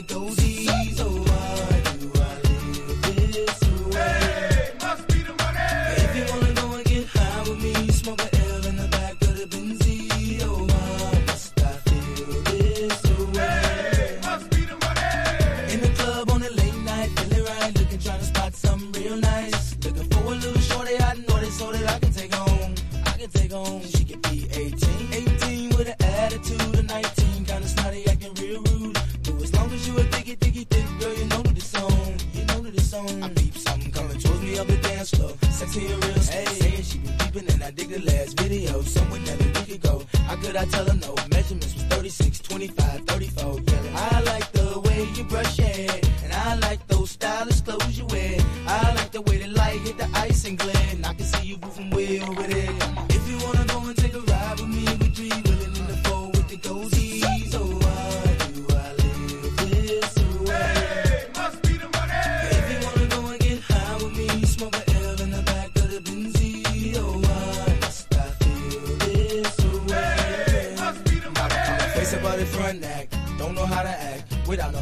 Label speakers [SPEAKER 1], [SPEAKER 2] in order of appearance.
[SPEAKER 1] goldies. Oh, why do I live this way?
[SPEAKER 2] Hey, must be the money.
[SPEAKER 1] If you wanna go and get high with me, smoke a L in the back of the Benzie. Oh, why must I feel this way?
[SPEAKER 2] Hey, must be the money.
[SPEAKER 1] In the club on a late night, feeling right, looking, trying to spot something real nice. Looking for a little shorty, I know this so that I can take home. She could be 18 with an attitude of 19, kinda snotty, acting real rude. But as long as you a thick, girl, you know that it's on. I peep something coming towards me up the dance floor. Sexy and real, saying she been peeping, and I dig the last video. Somewhere that a week ago. How could I tell her no? Measurements was 36, 25, 34. Yelling, I like the way you brush your hair, and I like those stylish clothes you wear. I like the way the light hit the ice and glare, and I can see you moving way over there. If you wanna go and take a ride with me, we three willing in the four with the goldies. Oh, why do I live this way?
[SPEAKER 2] Hey, must be the money.
[SPEAKER 1] If you wanna go and get high with me, smoke a L in the back of the Benzie. Oh, why must I feel this way?
[SPEAKER 2] Hey, must be the money.
[SPEAKER 1] Face about the front act, don't know how to act without no